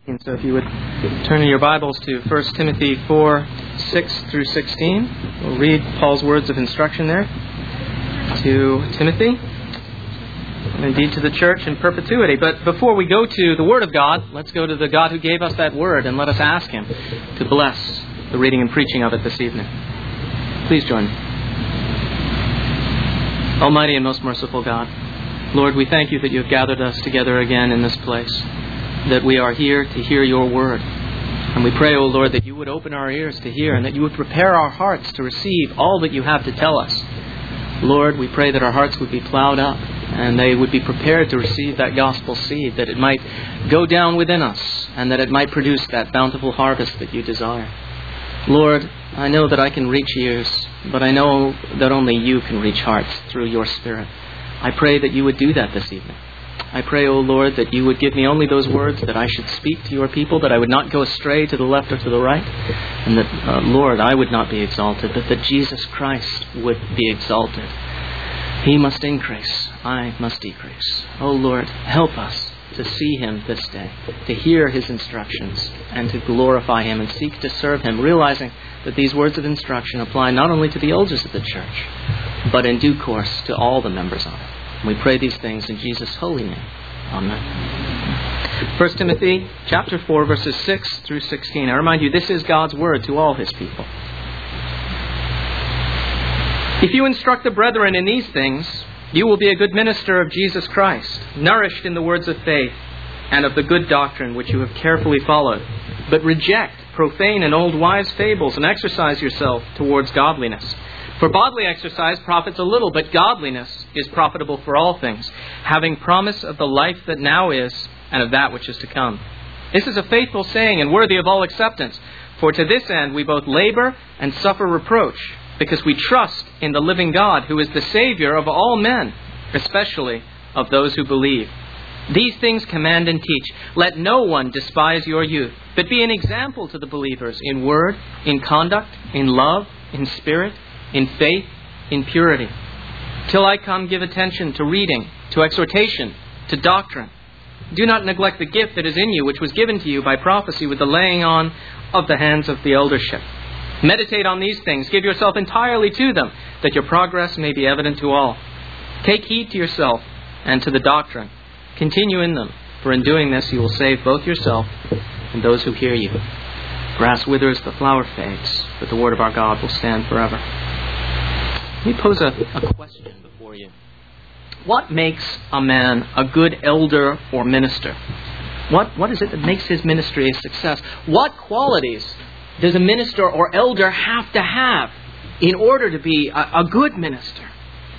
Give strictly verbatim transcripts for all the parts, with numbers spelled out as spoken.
And so if you would turn in your Bibles to First Timothy four, six through sixteen, we'll read Paul's words of instruction there to Timothy, and indeed to the church in perpetuity. But before we go to the Word of God, let's go to the God who gave us that Word, and let us ask Him to bless the reading and preaching of it this evening. Please join me. Almighty and most merciful God, Lord, we thank You that You have gathered us together again in this place, that we are here to hear Your Word. And we pray, O Lord, that You would open our ears to hear and that You would prepare our hearts to receive all that You have to tell us. Lord, we pray that our hearts would be plowed up and they would be prepared to receive that gospel seed, that it might go down within us and that it might produce that bountiful harvest that You desire. Lord, I know that I can reach ears, but I know that only You can reach hearts through Your Spirit. I pray that You would do that this evening. I pray, O Lord, that You would give me only those words that I should speak to Your people, that I would not go astray to the left or to the right, and that, uh, Lord, I would not be exalted, but that Jesus Christ would be exalted. He must increase, I must decrease. O Lord, help us to see Him this day, to hear His instructions, and to glorify Him and seek to serve Him, realizing that these words of instruction apply not only to the elders of the church, but in due course to all the members of it. We pray these things in Jesus' holy name. Amen. First Timothy chapter four, verses six through sixteen. I remind you, this is God's word to all His people. If you instruct the brethren in these things, you will be a good minister of Jesus Christ, nourished in the words of faith and of the good doctrine which you have carefully followed. But reject profane and old wives' fables and exercise yourself towards godliness. For bodily exercise profits a little, but godliness is profitable for all things, having promise of the life that now is and of that which is to come. This is a faithful saying and worthy of all acceptance. For to this end we both labor and suffer reproach, because we trust in the living God, who is the Savior of all men, especially of those who believe. These things command and teach. Let no one despise your youth, but be an example to the believers in word, in conduct, in love, in spirit, in faith, in purity. Till I come, give attention to reading, to exhortation, to doctrine. Do not neglect the gift that is in you, which was given to you by prophecy with the laying on of the hands of the eldership. Meditate on these things. Give yourself entirely to them, that your progress may be evident to all. Take heed to yourself and to the doctrine. Continue in them, for in doing this you will save both yourself and those who hear you. Grass withers, the flower fades, but the word of our God will stand forever. Let me pose a, a question before you. What makes a man a good elder or minister? What, what is it that makes his ministry a success? What qualities does a minister or elder have to have in order to be a, a good minister?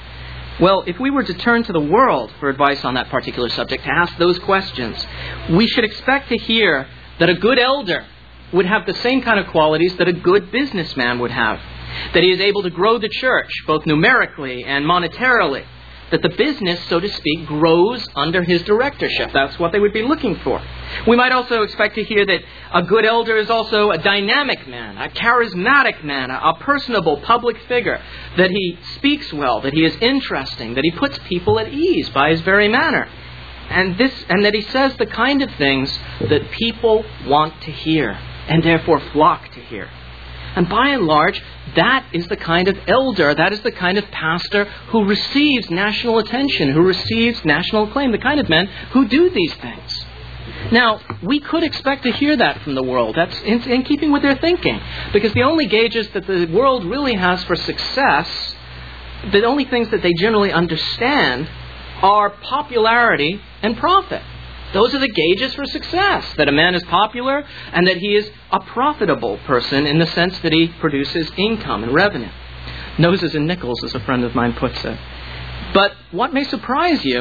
Well, if we were to turn to the world for advice on that particular subject, to ask those questions, we should expect to hear that a good elder would have the same kind of qualities that a good businessman would have. That he is able to grow the church, both numerically and monetarily. That the business, so to speak, grows under his directorship. That's what they would be looking for. We might also expect to hear that a good elder is also a dynamic man, a charismatic man, a personable public figure. That he speaks well, that he is interesting, that he puts people at ease by his very manner. And this, and that he says the kind of things that people want to hear and therefore flock to hear. And by and large, that is the kind of elder, that is the kind of pastor who receives national attention, who receives national acclaim, the kind of men who do these things. Now, we could expect to hear that from the world. That's in, in keeping with their thinking. Because the only gauges that the world really has for success, the only things that they generally understand, are popularity and profit. Those are the gauges for success, that a man is popular and that he is a profitable person in the sense that he produces income and revenue. Noses and nickels, as a friend of mine puts it. But what may surprise you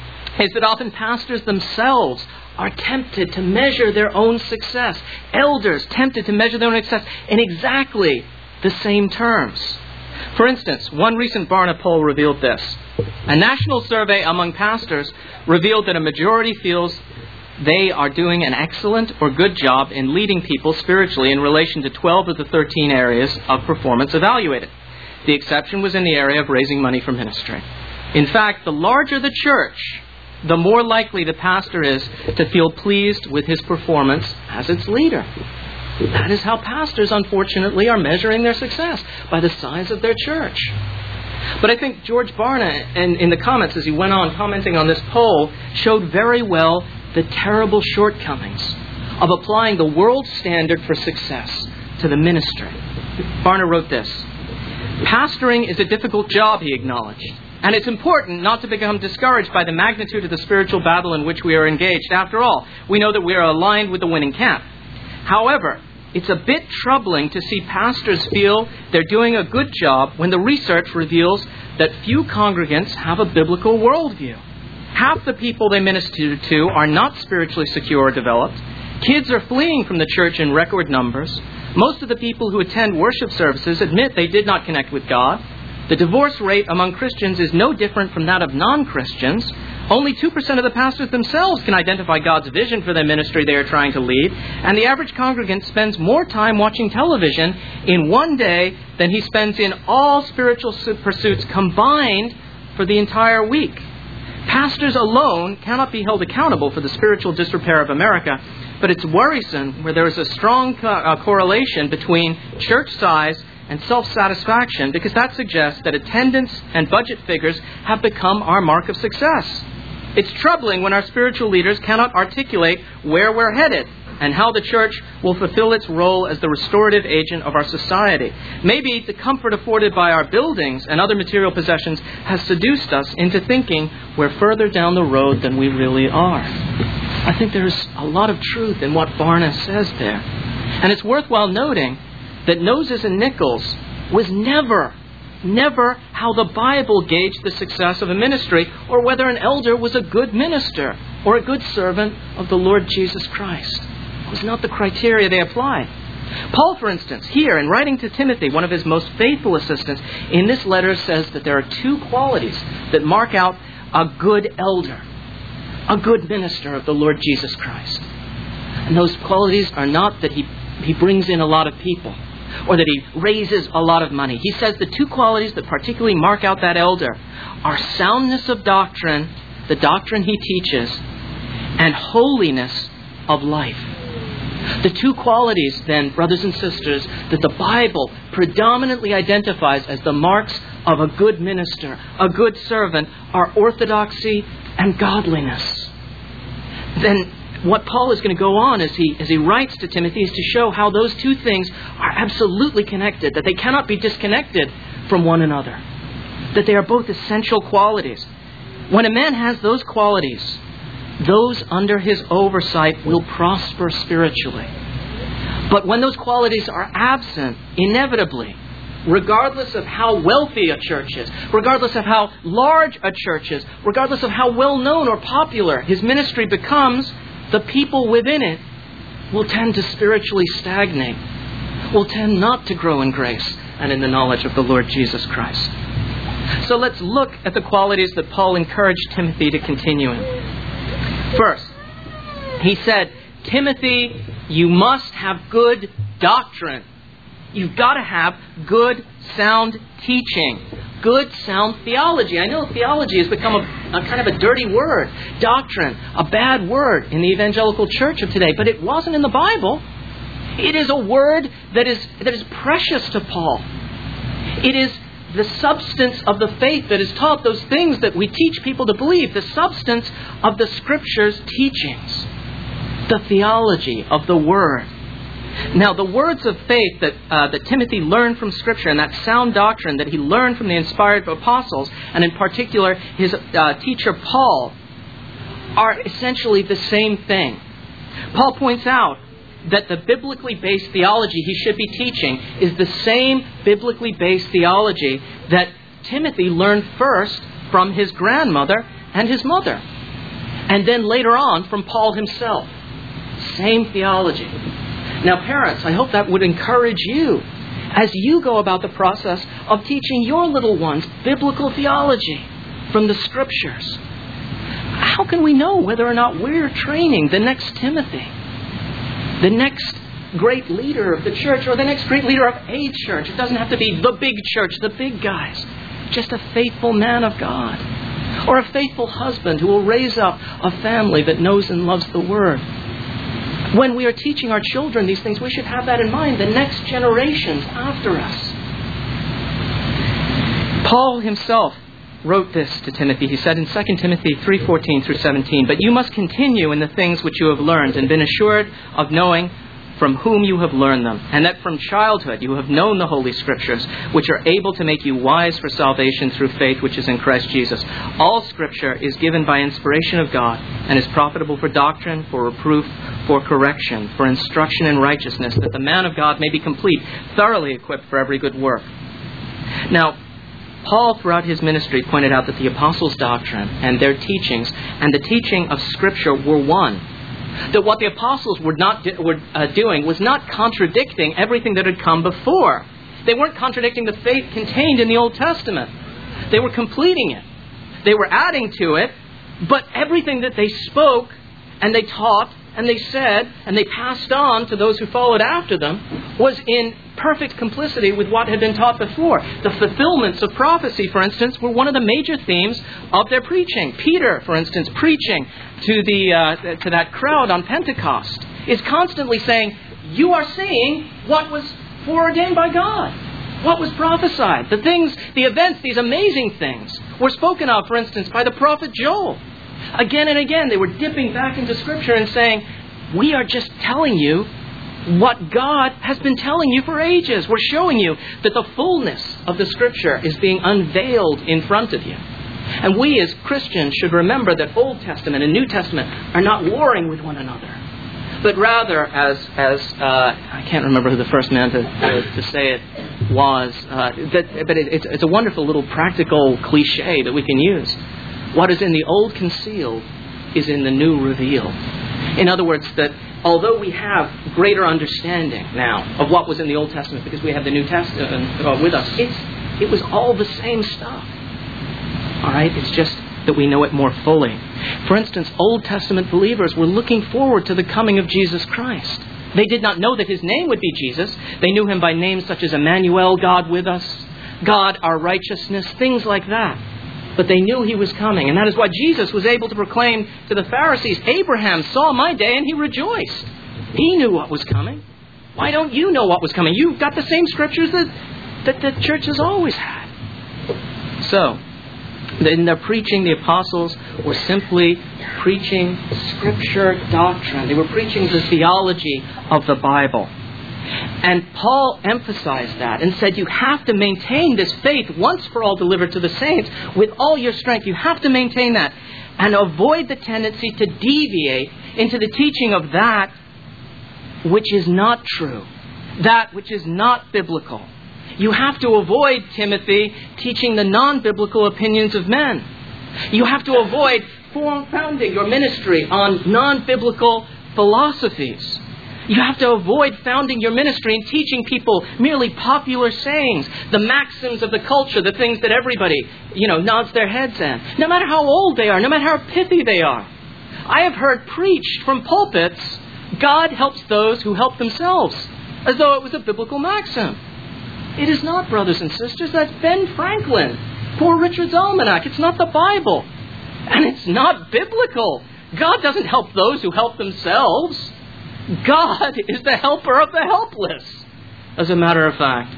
is that often pastors themselves are tempted to measure their own success. Elders tempted to measure their own success in exactly the same terms. For instance, one recent Barna poll revealed this. A national survey among pastors revealed that a majority feels they are doing an excellent or good job in leading people spiritually in relation to twelve of the thirteen areas of performance evaluated. The exception was in the area of raising money for ministry. In fact, the larger the church, the more likely the pastor is to feel pleased with his performance as its leader. That is how pastors, unfortunately, are measuring their success, by the size of their church. But I think George Barna, and in the comments as he went on commenting on this poll, showed very well the terrible shortcomings of applying the world standard for success to the ministry. Barna wrote this: "Pastoring is a difficult job," he acknowledged, "and it's important not to become discouraged by the magnitude of the spiritual battle in which we are engaged. After all, we know that we are aligned with the winning camp. However, it's a bit troubling to see pastors feel they're doing a good job when the research reveals that few congregants have a biblical worldview. Half the people they minister to are not spiritually secure or developed. Kids are fleeing from the church in record numbers. Most of the people who attend worship services admit they did not connect with God. The divorce rate among Christians is no different from that of non-Christians. Only two percent of the pastors themselves can identify God's vision for the ministry they are trying to lead. And the average congregant spends more time watching television in one day than he spends in all spiritual pursuits combined for the entire week. Pastors alone cannot be held accountable for the spiritual disrepair of America, but it's worrisome where there is a strong co- uh, correlation between church size and self-satisfaction, because that suggests that attendance and budget figures have become our mark of success. It's troubling when our spiritual leaders cannot articulate where we're headed and how the church will fulfill its role as the restorative agent of our society. Maybe the comfort afforded by our buildings and other material possessions has seduced us into thinking we're further down the road than we really are." I think there's a lot of truth in what Barna says there. And it's worthwhile noting that noses and nickels was never, never how the Bible gauged the success of a ministry, or whether an elder was a good minister or a good servant of the Lord Jesus Christ. It was not the criteria they applied. Paul, for instance, here in writing to Timothy, one of his most faithful assistants, in this letter says that there are two qualities that mark out a good elder, a good minister of the Lord Jesus Christ. And those qualities are not that he, he brings in a lot of people, or that he raises a lot of money. He says the two qualities that particularly mark out that elder are soundness of doctrine, the doctrine he teaches, and holiness of life. The two qualities, then, brothers and sisters, that the Bible predominantly identifies as the marks of a good minister, a good servant, are orthodoxy and godliness. Then what Paul is going to go on as he as he writes to Timothy is to show how those two things are absolutely connected, that they cannot be disconnected from one another, that they are both essential qualities. When a man has those qualities, those under his oversight will prosper spiritually. But when those qualities are absent, inevitably, regardless of how wealthy a church is, regardless of how large a church is, regardless of how well known or popular his ministry becomes, the people within it will tend to spiritually stagnate, will tend not to grow in grace and in the knowledge of the Lord Jesus Christ. So let's look at the qualities that Paul encouraged Timothy to continue in. First, he said, Timothy, you must have good doctrine. You've got to have good, sound teaching, good, sound theology. I know theology has become a, a kind of a dirty word. Doctrine, a bad word in the evangelical church of today, but it wasn't in the Bible. It is a word that is that is precious to Paul. It is the substance of the faith that is taught, those things that we teach people to believe, the substance of the Scripture's teachings, the theology of the Word. Now, the words of faith that uh, that Timothy learned from Scripture, and that sound doctrine that he learned from the inspired apostles, and in particular his uh, teacher Paul, are essentially the same thing. Paul points out that the biblically based theology he should be teaching is the same biblically based theology that Timothy learned first from his grandmother and his mother, and then later on from Paul himself. Same theology. Now, parents, I hope that would encourage you as you go about the process of teaching your little ones biblical theology from the Scriptures. How can we know whether or not we're training the next Timothy, the next great leader of the church, or the next great leader of a church? It doesn't have to be the big church, the big guys. Just a faithful man of God. Or a faithful husband who will raise up a family that knows and loves the Word. When we are teaching our children these things, we should have that in mind, the next generations after us. Paul himself wrote this to Timothy. He said in Second Timothy three fourteen through seventeen, "But you must continue in the things which you have learned and been assured of knowing from whom you have learned them, and that from childhood you have known the Holy Scriptures, which are able to make you wise for salvation through faith which is in Christ Jesus. All Scripture is given by inspiration of God and is profitable for doctrine, for reproof, for correction, for instruction in righteousness, that the man of God may be complete, thoroughly equipped for every good work." Now, Paul, throughout his ministry, pointed out that the apostles' doctrine and their teachings and the teaching of Scripture were one. That what the apostles were not do, were uh, doing was not contradicting everything that had come before. They weren't contradicting the faith contained in the Old Testament. They were completing it. They were adding to it, but everything that they spoke and they taught and they said and they passed on to those who followed after them was in perfect complicity with what had been taught before. The fulfillments of prophecy, for instance, were one of the major themes of their preaching. Peter, for instance, preaching to the uh, to that crowd on Pentecost, is constantly saying, "You are seeing what was foreordained by God, what was prophesied. The things, the events, these amazing things were spoken of, for instance, by the prophet Joel." Again and again, they were dipping back into Scripture and saying, "We are just telling you what God has been telling you for ages. We're showing you that the fullness of the Scripture is being unveiled in front of you." And we as Christians should remember that Old Testament and New Testament are not warring with one another, but rather, as as uh, I can't remember who the first man to, to, to say it was, uh, that, but it, it's, it's a wonderful little practical cliche that we can use. What is in the old concealed is in the new revealed. In other words, that although we have greater understanding now of what was in the Old Testament because we have the New Testament uh, with us, it's, it was all the same stuff. All right? It's just that we know it more fully. For instance, Old Testament believers were looking forward to the coming of Jesus Christ. They did not know that His name would be Jesus. They knew Him by names such as Emmanuel, God with us, God our righteousness, things like that. But they knew He was coming. And that is why Jesus was able to proclaim to the Pharisees, "Abraham saw my day and he rejoiced." He knew what was coming. Why don't you know what was coming? You've got the same Scriptures that, that the church has always had. So, in their preaching, the apostles were simply preaching Scripture doctrine. They were preaching the theology of the Bible. And Paul emphasized that and said you have to maintain this faith once for all delivered to the saints with all your strength. You have to maintain that and avoid the tendency to deviate into the teaching of that which is not true, that which is not biblical. You have to avoid, Timothy, teaching the non-biblical opinions of men. You have to avoid founding your ministry on non-biblical philosophies. You have to avoid founding your ministry and teaching people merely popular sayings, the maxims of the culture, the things that everybody, you know, nods their heads at. No matter how old they are, no matter how pithy they are. I have heard preached from pulpits, God helps those who help themselves, as though it was a biblical maxim. It is not, brothers and sisters. That's Ben Franklin, Poor Richard's Almanac. It's not the Bible. And it's not biblical. God doesn't help those who help themselves. God is the helper of the helpless, as a matter of fact.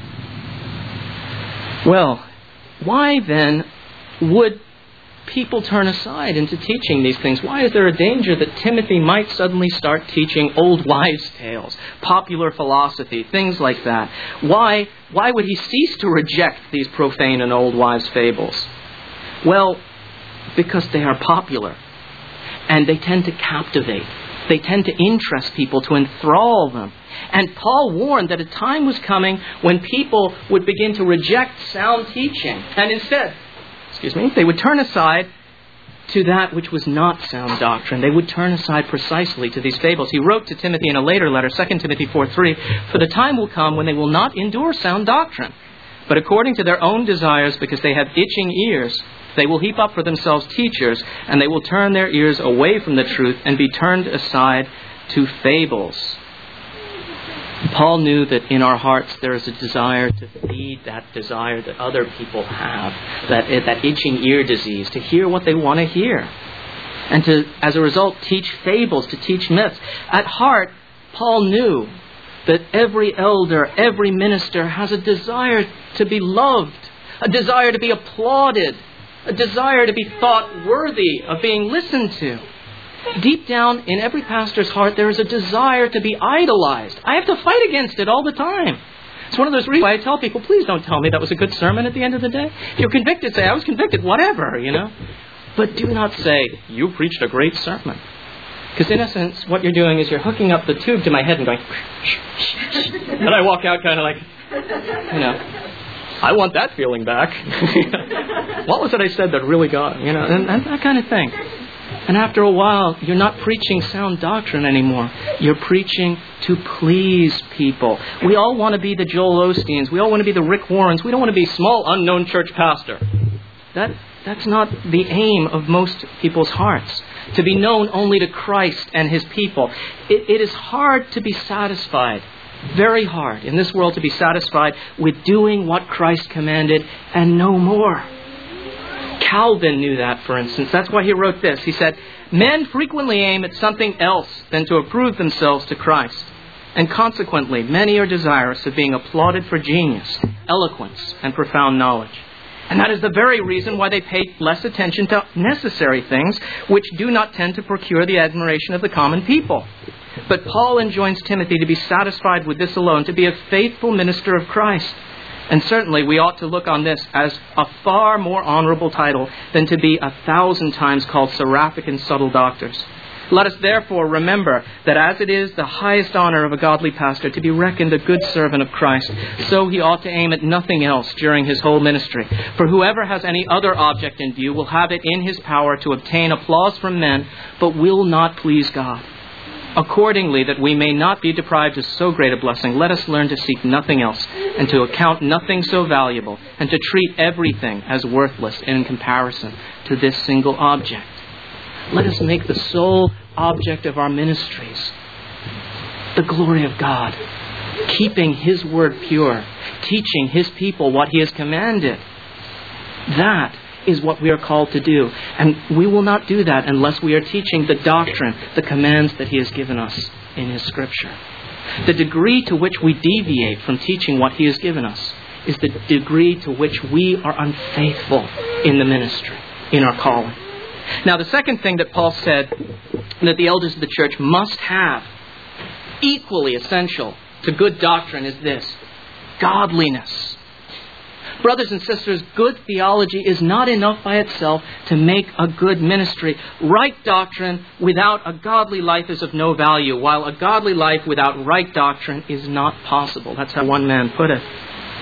Well, why then would people turn aside into teaching these things? Why is there a danger that Timothy might suddenly start teaching old wives' tales, popular philosophy, things like that? Why, why would he cease to reject these profane and old wives' fables? Well, because they are popular, and they tend to captivate. They tend to interest people, to enthrall them. And Paul warned that a time was coming when people would begin to reject sound teaching. And instead, excuse me, they would turn aside to that which was not sound doctrine. They would turn aside precisely to these fables. He wrote to Timothy in a later letter, Second Timothy four three, "For the time will come when they will not endure sound doctrine, but according to their own desires, because they have itching ears, they will heap up for themselves teachers, and they will turn their ears away from the truth and be turned aside to fables." Paul knew that in our hearts there is a desire to feed that desire that other people have, that, that itching ear disease, to hear what they want to hear. And to, as a result, teach fables, to teach myths. At heart, Paul knew that every elder, every minister has a desire to be loved, a desire to be applauded, a desire to be thought worthy of being listened to. Deep down in every pastor's heart, there is a desire to be idolized. I have to fight against it all the time. It's one of those reasons why I tell people, please don't tell me that was a good sermon at the end of the day. If you're convicted, say, I was convicted, whatever, you know. But do not say, you preached a great sermon. Because in essence, what you're doing is you're hooking up the tube to my head and going, and I walk out kind of like, you know, I want that feeling back. What was it I said that really got, you know, and, and that kind of thing. And after a while, you're not preaching sound doctrine anymore. You're preaching to please people. We all want to be the Joel Osteens. We all want to be the Rick Warrens. We don't want to be small, unknown church pastor. That That's not the aim of most people's hearts. To be known only to Christ and His people. It, it is hard to be satisfied. Very hard in this world to be satisfied with doing what Christ commanded and no more. Calvin knew that, for instance. That's why he wrote this. He said, men frequently aim at something else than to approve themselves to Christ. And consequently, many are desirous of being applauded for genius, eloquence, and profound knowledge. And that is the very reason why they pay less attention to necessary things, which do not tend to procure the admiration of the common people. But Paul enjoins Timothy to be satisfied with this alone, to be a faithful minister of Christ. And certainly we ought to look on this as a far more honorable title than to be a thousand times called seraphic and subtle doctors. Let us therefore remember that as it is the highest honor of a godly pastor to be reckoned a good servant of Christ, so he ought to aim at nothing else during his whole ministry. For whoever has any other object in view will have it in his power to obtain applause from men, but will not please God. Accordingly, that we may not be deprived of so great a blessing, let us learn to seek nothing else, and to account nothing so valuable, and to treat everything as worthless in comparison to this single object. Let us make the sole object of our ministries the glory of God, keeping His word pure, teaching His people what He has commanded. That is what we are called to do. And we will not do that unless we are teaching the doctrine, the commands that He has given us in His Scripture. The degree to which we deviate from teaching what He has given us is the degree to which we are unfaithful in the ministry, in our calling. Now, the second thing that Paul said that the elders of the church must have, equally essential to good doctrine, is this: godliness. Brothers and sisters, good theology is not enough by itself to make a good ministry. Right doctrine without a godly life is of no value, while a godly life without right doctrine is not possible. That's how one man put it.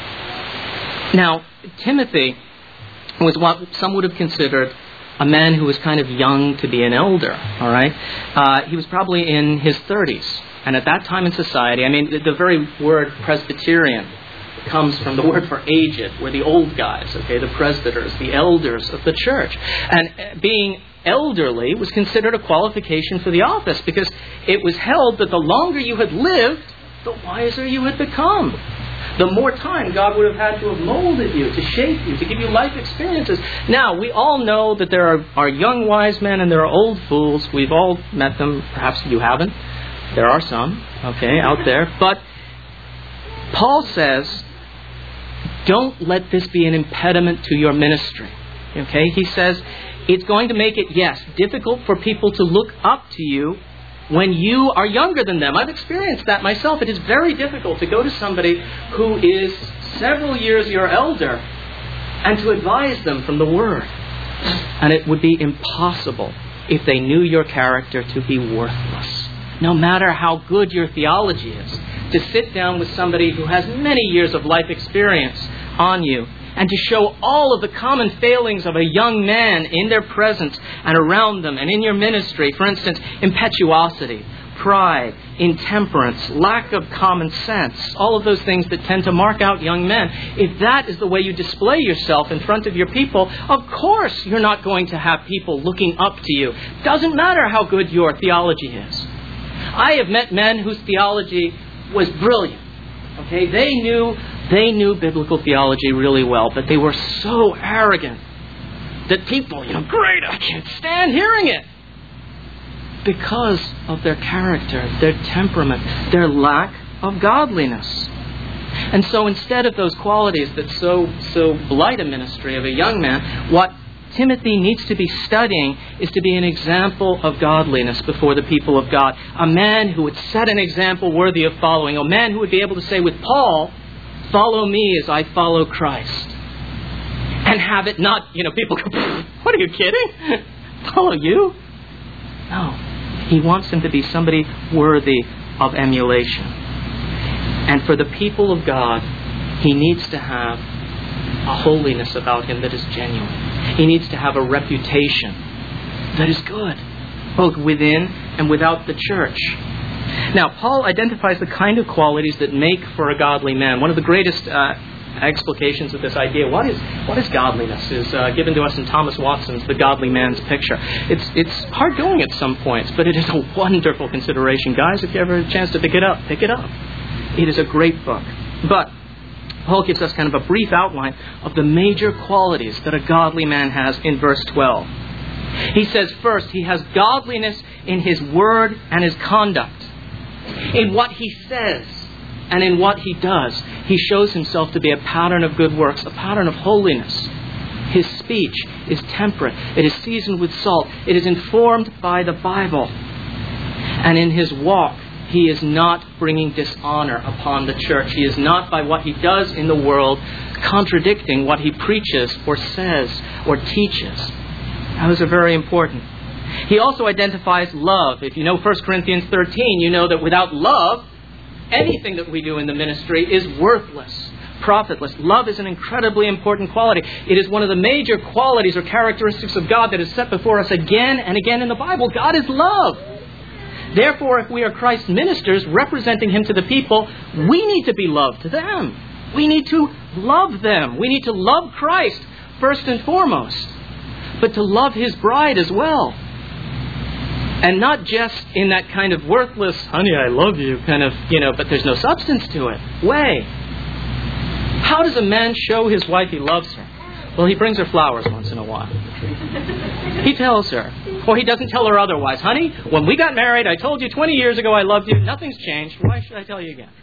Now, Timothy was what some would have considered a man who was kind of young to be an elder, all right? Uh, he was probably in his thirties. And at that time in society, I mean, the, the very word Presbyterian comes from the word for aged. We're the old guys, okay, the presbyters, the elders of the church. And being elderly was considered a qualification for the office because it was held that the longer you had lived, the wiser you had become. The more time God would have had to have molded you, to shape you, to give you life experiences. Now, we all know that there are, are young wise men and there are old fools. We've all met them. Perhaps you haven't. There are some, okay, out there. But Paul says, don't let this be an impediment to your ministry. Okay? He says, it's going to make it, yes, difficult for people to look up to you when you are younger than them. I've experienced that myself. It is very difficult to go to somebody who is several years your elder and to advise them from the Word. And it would be impossible if they knew your character to be worthless. No matter how good your theology is, to sit down with somebody who has many years of life experience on you and to show all of the common failings of a young man in their presence and around them and in your ministry. For instance, impetuosity, pride, intemperance, lack of common sense, all of those things that tend to mark out young men. If that is the way you display yourself in front of your people, of course you're not going to have people looking up to you. Doesn't matter how good your theology is. I have met men whose theology was brilliant. Okay, they knew they knew biblical theology really well, but they were so arrogant that people, you know, great, I can't stand hearing it. Because of their character, their temperament, their lack of godliness. And so instead of those qualities that so so blight a ministry of a young man, what Timothy needs to be studying is to be an example of godliness before the people of God. A man who would set an example worthy of following. A man who would be able to say with Paul, follow me as I follow Christ. And have it not, you know, people go, what are you kidding? Follow you? No. He wants him to be somebody worthy of emulation. And for the people of God, he needs to have a holiness about him that is genuine. He needs to have a reputation that is good, both within and without the church. Now, Paul identifies the kind of qualities that make for a godly man. One of the greatest uh, explications of this idea, what is what is godliness, is uh, given to us in Thomas Watson's The Godly Man's Picture. It's it's hard going at some points, but it is a wonderful consideration. Guys, if you ever have a chance to pick it up, pick it up. It is a great book. But Paul gives us kind of a brief outline of the major qualities that a godly man has in verse twelve. He says first, he has godliness in his word and his conduct. In what he says and in what he does, he shows himself to be a pattern of good works, a pattern of holiness. His speech is temperate. It is seasoned with salt. It is informed by the Bible. And in his walk, he is not bringing dishonor upon the church. He is not, by what he does in the world, contradicting what he preaches or says or teaches. Those are very important. He also identifies love. If you know First Corinthians thirteen, you know that without love, anything that we do in the ministry is worthless, profitless. Love is an incredibly important quality. It is one of the major qualities or characteristics of God that is set before us again and again in the Bible. God is love. Therefore, if we are Christ's ministers representing him to the people, we need to be loved to them. We need to love them. We need to love Christ first and foremost, but to love his bride as well. And not just in that kind of worthless, honey, I love you kind of, you know, but there's no substance to it way. How does a man show his wife he loves her? Well, he brings her flowers once in a while. He tells her. Or he doesn't tell her otherwise. Honey, when we got married, I told you twenty years ago I loved you. Nothing's changed. Why should I tell you again?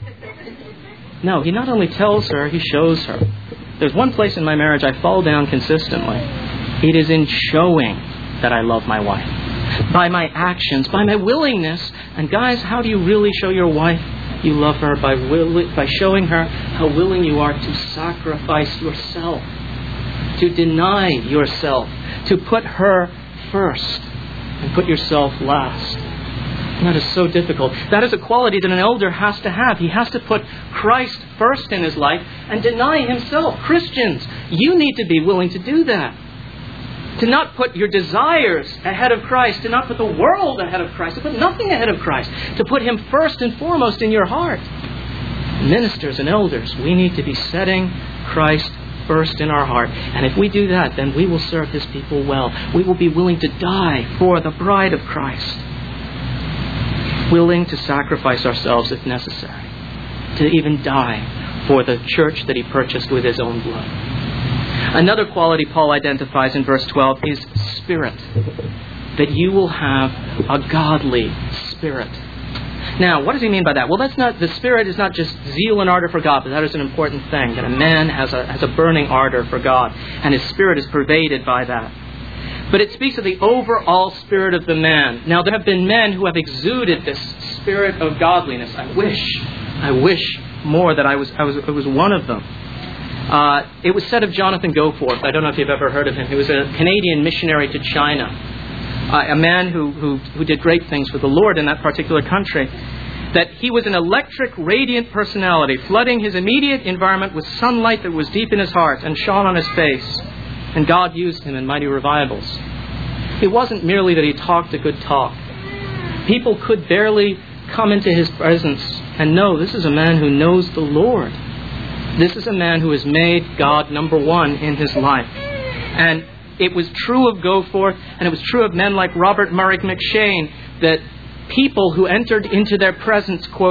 No, he not only tells her, he shows her. There's one place in my marriage I fall down consistently. It is in showing that I love my wife. By my actions, by my willingness. And guys, how do you really show your wife you love her? By, will- by showing her how willing you are to sacrifice yourself. To deny yourself. To put her first. And put yourself last. And that is so difficult. That is a quality that an elder has to have. He has to put Christ first in his life and deny himself. Christians, you need to be willing to do that. To not put your desires ahead of Christ. To not put the world ahead of Christ. To put nothing ahead of Christ. To put him first and foremost in your heart. Ministers and elders, we need to be setting Christ first in our heart. And if we do that, then we will serve his people well. We will be willing to die for the bride of Christ. Willing to sacrifice ourselves if necessary. To even die for the church that he purchased with his own blood. Another quality Paul identifies in verse twelve is spirit. That you will have a godly spirit. Now, what does he mean by that? Well, that's not, the spirit is not just zeal and ardor for God, but that is an important thing, that a man has a, has a burning ardor for God, and his spirit is pervaded by that. But it speaks of the overall spirit of the man. Now, there have been men who have exuded this spirit of godliness. I wish, I wish more that I was, I was, I was one of them. Uh, it was said of Jonathan Goforth, I don't know if you've ever heard of him, he was a Canadian missionary to China. Uh, a man who, who, who did great things for the Lord in that particular country, that he was an electric, radiant personality, flooding his immediate environment with sunlight that was deep in his heart and shone on his face. And God used him in mighty revivals. It wasn't merely that he talked a good talk. People could barely come into his presence and know this is a man who knows the Lord. This is a man who has made God number one in his life. And it was true of Goforth, and it was true of men like Robert Murray McShane, that people who entered into their presence, quote,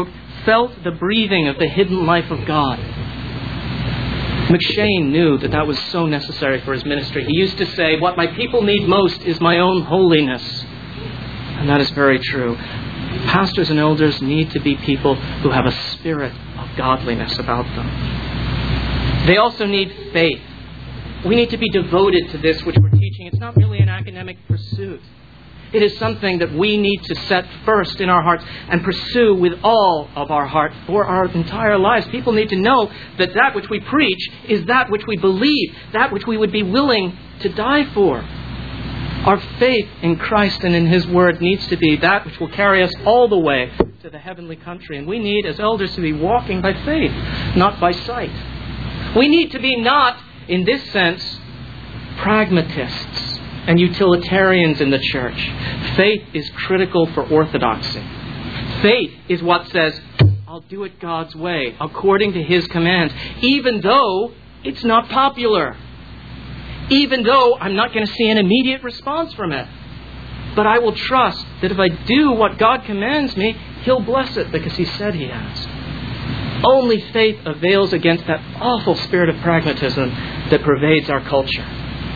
felt the breathing of the hidden life of God. McShane knew that that was so necessary for his ministry. He used to say, what my people need most is my own holiness. And that is very true. Pastors and elders need to be people who have a spirit of godliness about them. They also need faith. We need to be devoted to this which we're teaching. It's not merely an academic pursuit. It is something that we need to set first in our hearts and pursue with all of our heart for our entire lives. People need to know that that which we preach is that which we believe, that which we would be willing to die for. Our faith in Christ and in His Word needs to be that which will carry us all the way to the heavenly country. And we need, as elders, to be walking by faith, not by sight. We need to be not, in this sense, pragmatists and utilitarians in the church. Faith is critical for orthodoxy. Faith is what says, I'll do it God's way, according to His commands, even though it's not popular. Even though I'm not going to see an immediate response from it. But I will trust that if I do what God commands me, He'll bless it because He said He has. Only faith avails against that awful spirit of pragmatism that pervades our culture.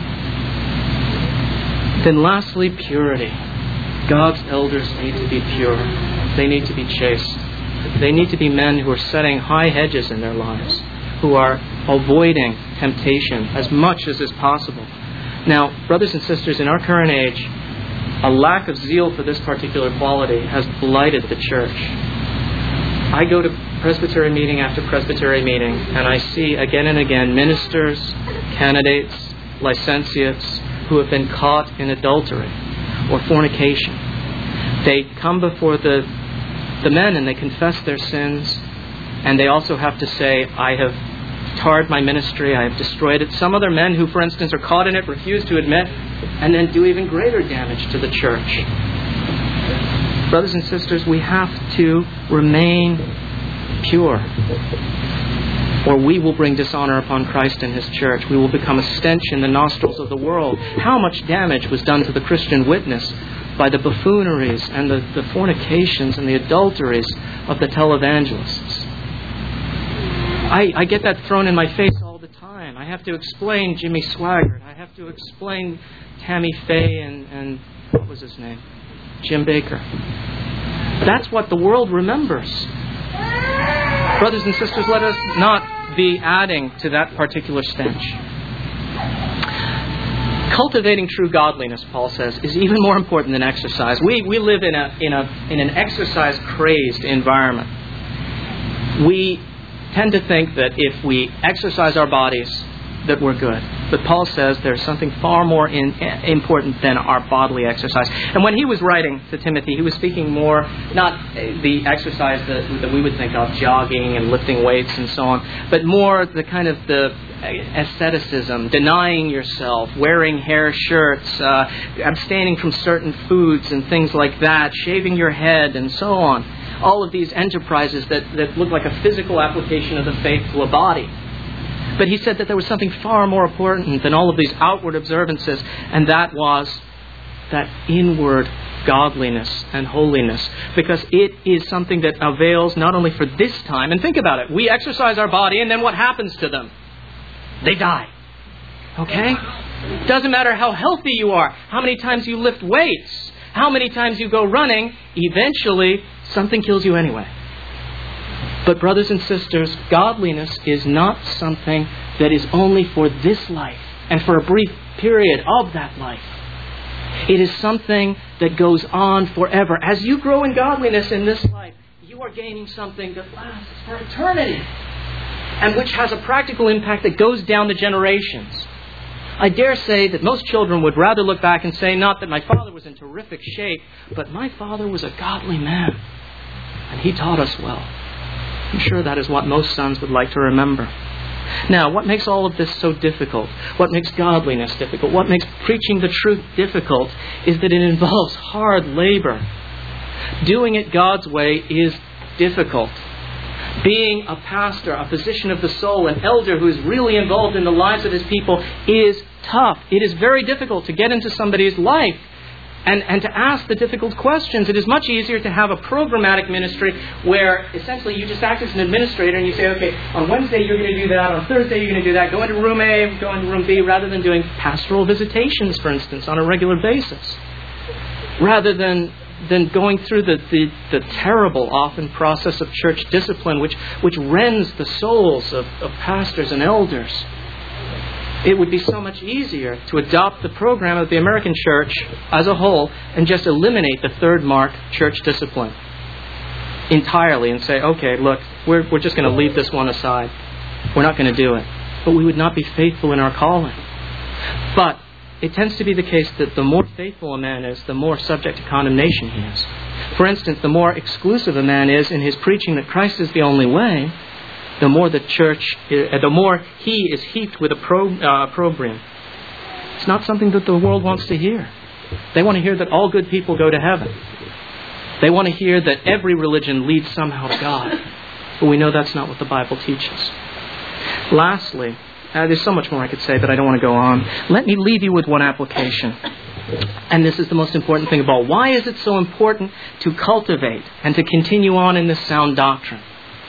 Then lastly, purity. God's elders need to be pure. They need to be chaste. They need to be men who are setting high hedges in their lives, who are avoiding temptation as much as is possible. Now, brothers and sisters, in our current age, a lack of zeal for this particular quality has blighted the church. I go to presbytery meeting after presbytery meeting, and I see again and again ministers, candidates, licentiates, who have been caught in adultery or fornication. They come before the, the men and they confess their sins, and they also have to say, I have tarred my ministry, I have destroyed it. Some other men who, for instance, are caught in it, refuse to admit, and then do even greater damage to the church. Brothers and sisters, we have to remain pure, or we will bring dishonor upon Christ and His church. We will become a stench in the nostrils of the world. How much damage was done to the Christian witness by the buffooneries and the, the fornications and the adulteries of the televangelists. I, I get that thrown in my face all the time. I have to explain Jimmy Swaggart. I have to explain Tammy Faye and, and what was his name? Jim Baker. That's what the world remembers. Brothers and sisters, let us not be adding to that particular stench. Cultivating true godliness, Paul says, is even more important than exercise. We we live in a in a in an exercise-crazed environment. We tend to think that if we exercise our bodies, that we're good. But Paul says there's something far more in, important than our bodily exercise. And when he was writing to Timothy, he was speaking more, not the exercise that, that we would think of, jogging and lifting weights and so on, but more the kind of the asceticism, denying yourself, wearing hair shirts, uh, abstaining from certain foods and things like that, shaving your head and so on. All of these enterprises that, that look like a physical application of the faith to a body. But he said that there was something far more important than all of these outward observances, and that was that inward godliness and holiness, because it is something that avails not only for this time, and think about it, we exercise our body and then what happens to them? They die. Okay? Doesn't matter how healthy you are, how many times you lift weights, how many times you go running, eventually something kills you anyway. But brothers and sisters, godliness is not something that is only for this life and for a brief period of that life. It is something that goes on forever. As you grow in godliness in this life, you are gaining something that lasts for eternity and which has a practical impact that goes down the generations. I dare say that most children would rather look back and say, not that my father was in terrific shape, but my father was a godly man and he taught us well. I'm sure that is what most sons would like to remember. Now, what makes all of this so difficult? What makes godliness difficult? What makes preaching the truth difficult is that it involves hard labor. Doing it God's way is difficult. Being a pastor, a physician of the soul, an elder who is really involved in the lives of his people is tough. It is very difficult to get into somebody's life and, and to ask the difficult questions. It is much easier to have a programmatic ministry where essentially you just act as an administrator and you say, okay, on Wednesday you're going to do that, on Thursday you're going to do that, go into room A, go into room B, rather than doing pastoral visitations, for instance, on a regular basis. Rather than than going through the, the, the terrible, often, process of church discipline, which, which rends the souls of, of pastors and elders. It would be so much easier to adopt the program of the American church as a whole and just eliminate the third mark, church discipline, entirely and say, okay, look, we're, we're just going to leave this one aside. We're not going to do it. But we would not be faithful in our calling. But it tends to be the case that the more faithful a man is, the more subject to condemnation he is. For instance, the more exclusive a man is in his preaching that Christ is the only way, the more the church, uh, the more he is heaped with a pro, uh, opprobrium. It's not something that the world wants to hear. They want to hear that all good people go to heaven. They want to hear that every religion leads somehow to God. But we know that's not what the Bible teaches. Lastly, Uh, there's so much more I could say, but I don't want to go on. Let me leave you with one application. And this is the most important thing of all. Why is it so important to cultivate and to continue on in this sound doctrine?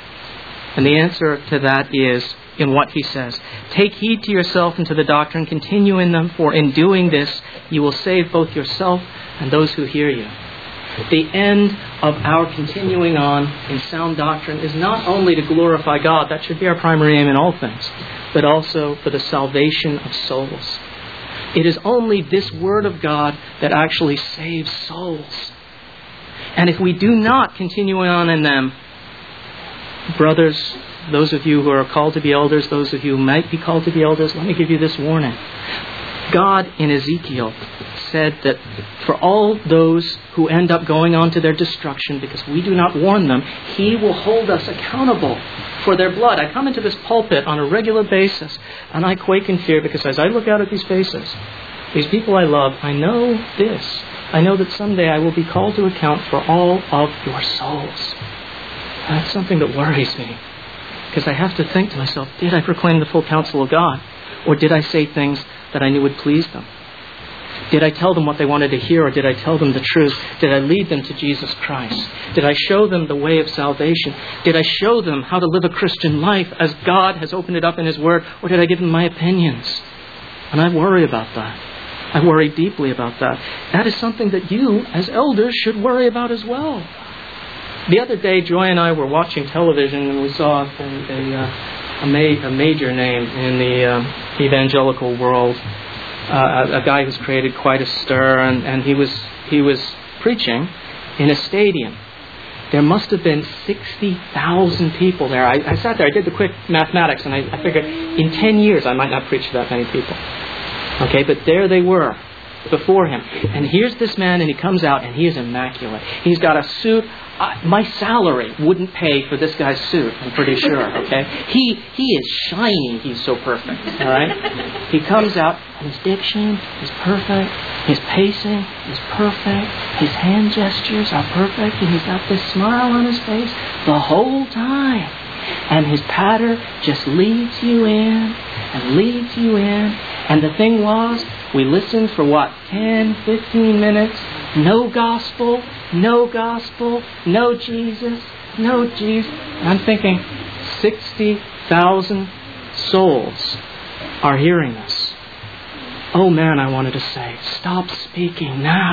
And the answer to that is in what he says. Take heed to yourself and to the doctrine. Continue in them, for in doing this, you will save both yourself and those who hear you. The end of our continuing on in sound doctrine is not only to glorify God, that should be our primary aim in all things, but also for the salvation of souls. It is only this Word of God that actually saves souls. And if we do not continue on in them, brothers, those of you who are called to be elders, those of you who might be called to be elders, let me give you this warning. God in Ezekiel said that for all those who end up going on to their destruction because we do not warn them, He will hold us accountable for their blood. I come into this pulpit on a regular basis and I quake in fear because as I look out at these faces, these people I love, I know this. I know that someday I will be called to account for all of your souls. And that's something that worries me because I have to think to myself, did I proclaim the full counsel of God? Or did I say things that I knew would please them? Did I tell them what they wanted to hear, or did I tell them the truth? Did I lead them to Jesus Christ? Did I show them the way of salvation? Did I show them how to live a Christian life as God has opened it up in His Word? Or did I give them my opinions? And I worry about that. I worry deeply about that. That is something that you, as elders, should worry about as well. The other day, Joy and I were watching television, and we saw a, a, a, ma- a major name in the um, evangelical world. Uh, a, a guy who's created quite a stir, and, and he was he was preaching in a stadium. There must have been sixty thousand people there. I, I sat there, I did the quick mathematics, and I, I figured in ten years I might not preach to that many people. Okay, but there they were before him. And here's this man, and he comes out, and he is immaculate. He's got a suit. Uh, my salary wouldn't pay for this guy's suit, I'm pretty sure, okay? He he is shining. He's so perfect, all right? He comes out, and his diction is perfect. His pacing is perfect. His hand gestures are perfect. And he's got this smile on his face the whole time. And his patter just leads you in and leads you in. And the thing was, we listened for what, ten, fifteen minutes? No gospel, no gospel, no Jesus, no Jesus. And I'm thinking, sixty thousand souls are hearing this. Oh man, I wanted to say, stop speaking now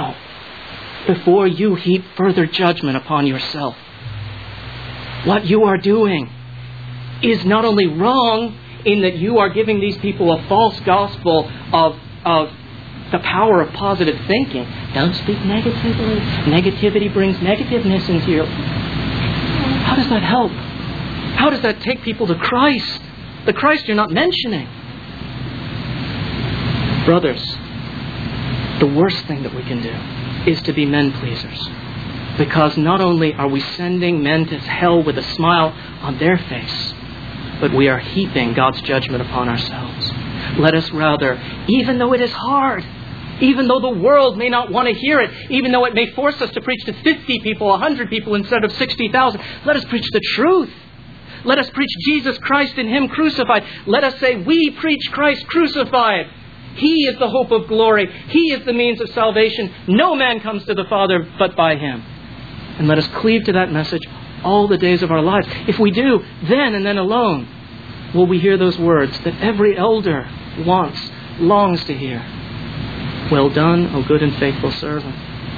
before you heap further judgment upon yourself. What you are doing is not only wrong in that you are giving these people a false gospel of, of the power of positive thinking. Don't speak negatively. Negativity brings negativeness into your... How does that help? How does that take people to Christ? The Christ you're not mentioning. Brothers, the worst thing that we can do is to be men pleasers. Because not only are we sending men to hell with a smile on their face, but we are heaping God's judgment upon ourselves. Let us rather, even though it is hard, even though the world may not want to hear it, even though it may force us to preach to fifty people, one hundred people instead of sixty thousand, let us preach the truth. Let us preach Jesus Christ and Him crucified. Let us say, we preach Christ crucified. He is the hope of glory. He is the means of salvation. No man comes to the Father but by Him. And let us cleave to that message all the days of our lives. If we do, then and then alone will we hear those words that every elder wants, longs to hear. Well done, O good and faithful servant.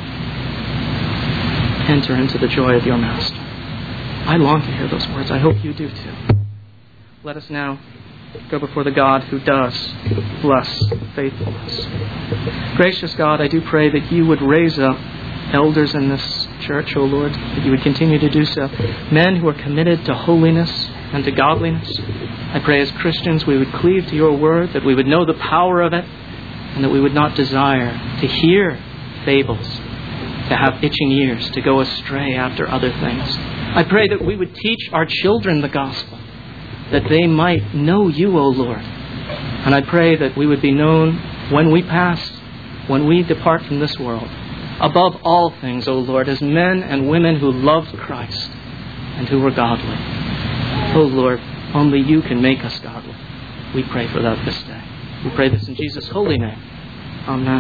Enter into the joy of your master. I long to hear those words. I hope you do too. Let us now go before the God who does bless faithfulness. Gracious God, I do pray that you would raise up elders in this church, O Lord, that you would continue to do so. Men who are committed to holiness and to godliness. I pray as Christians we would cleave to your word, that we would know the power of it, and that we would not desire to hear fables, to have itching ears, to go astray after other things. I pray that we would teach our children the gospel, that they might know you, O Lord. And I pray that we would be known when we pass, when we depart from this world, above all things, O Lord, as men and women who loved Christ and who were godly. O Lord, only you can make us godly. We pray for that this day. We pray this in Jesus' holy name. Amen.